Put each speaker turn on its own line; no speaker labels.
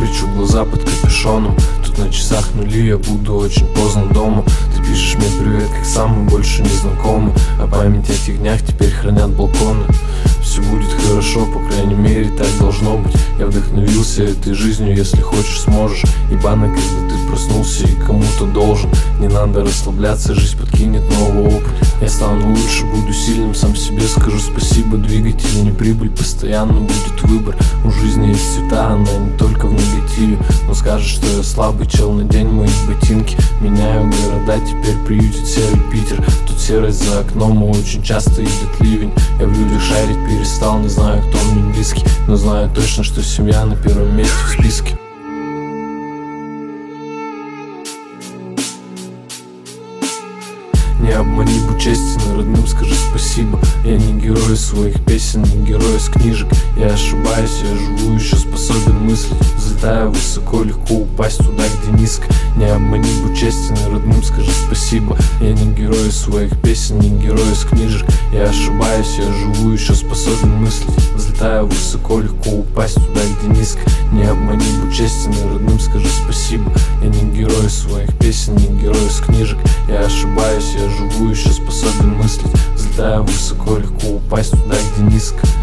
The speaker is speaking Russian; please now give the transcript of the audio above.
прячу глаза под капюшоном. Тут на часах нули, я буду очень поздно дома. Ты пишешь мне привет, как самый больше незнакомый, а память о тех днях теперь хранят балконы. Все будет хорошо, по крайней мере так должно быть. Я вдохновился этой жизнью, если хочешь сможешь. Ебано, когда ты проснулся и кому-то должен. Не надо расслабляться, жизнь подкинет новый опыт. Я стану лучше, буду сильным, сам себе скажу спасибо. Двигатель не прибыль, постоянно будет выбор. У жизни есть цвета, она не только в негативе. Но скажешь, что я слабый чел, надень мои ботинки. Меняю города, теперь приютит серый Питер. Тут серость за окном, и очень часто идет ливень. Я в людях шарить перестал, не знаю, кто мне близкий, но знаю точно, что семья на первом месте в списке. Не обмани, будь честен, родным скажи спасибо. Я не герой своих песен, не герой из книжек. Я ошибаюсь, я живу, еще способен мыслить. Взлетаю высоко, легко упасть туда, где низко. Не обмани, будь честен, родным скажи спасибо. Я не герой своих песен, не герой из книжек. Я ошибаюсь, я живу, еще способен мыслить. Взлетаю высоко, легко упасть туда, где низко. Не обмани, будь честен, родным скажи спасибо. Я не герой своих песен, не герой из книжек. Я ошибаюсь, я живу, еще способен мыслить. Взлетаю высоко, легко упасть туда, где низко.